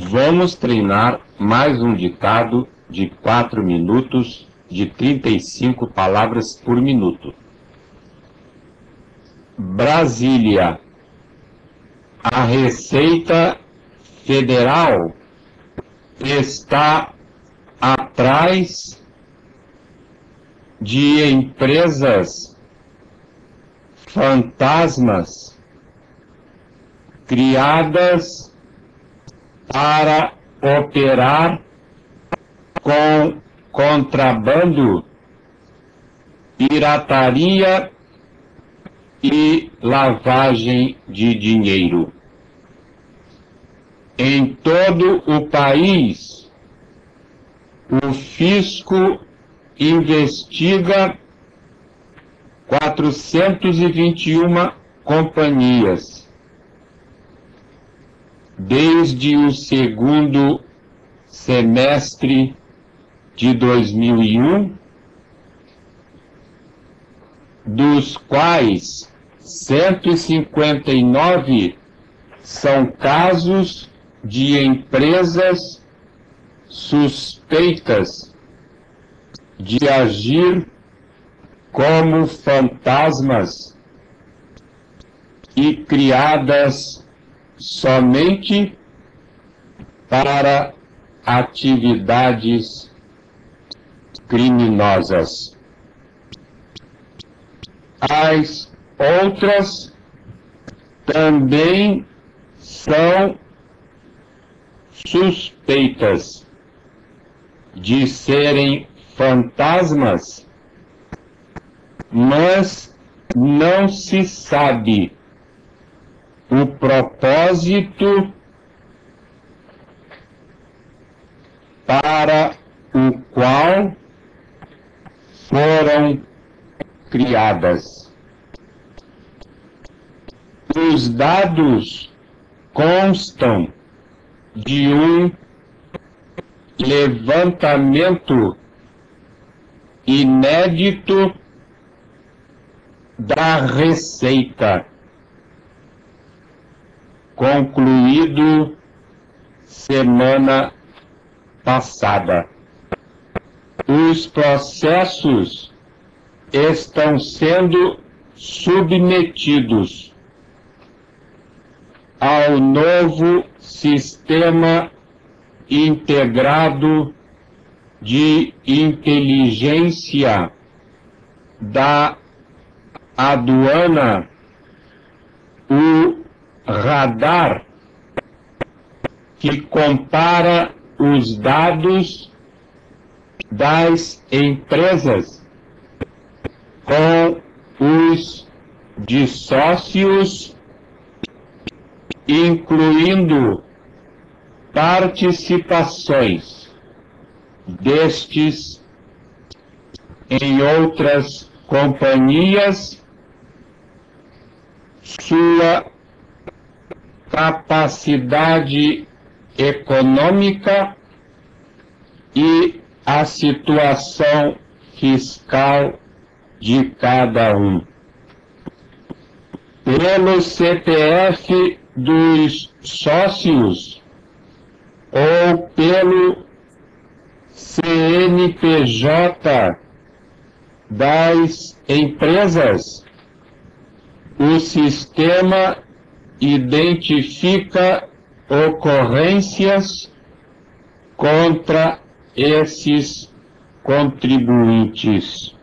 Vamos treinar mais um ditado de 4 minutos, de 35 palavras por minuto. Brasília. A Receita Federal está atrás de empresas fantasmas criadas para operar com contrabando, pirataria e lavagem de dinheiro. Em todo o país, o fisco investiga 421 companhias. Desde o segundo semestre de 2001, dos quais 159 são casos de empresas suspeitas de agir como fantasmas e criadas somente para atividades criminosas. As outras também são suspeitas de serem fantasmas, mas não se sabe o propósito para o qual foram criadas. Os dados constam de um levantamento inédito da Receita, concluído semana passada. Os processos estão sendo submetidos ao novo Sistema Integrado de Inteligência da Aduana, o radar, que compara os dados das empresas com os de sócios, incluindo participações destes em outras companhias, sua capacidade econômica e a situação fiscal de cada um. Pelo CPF dos sócios ou pelo CNPJ das empresas, o sistema identifica ocorrências contra esses contribuintes.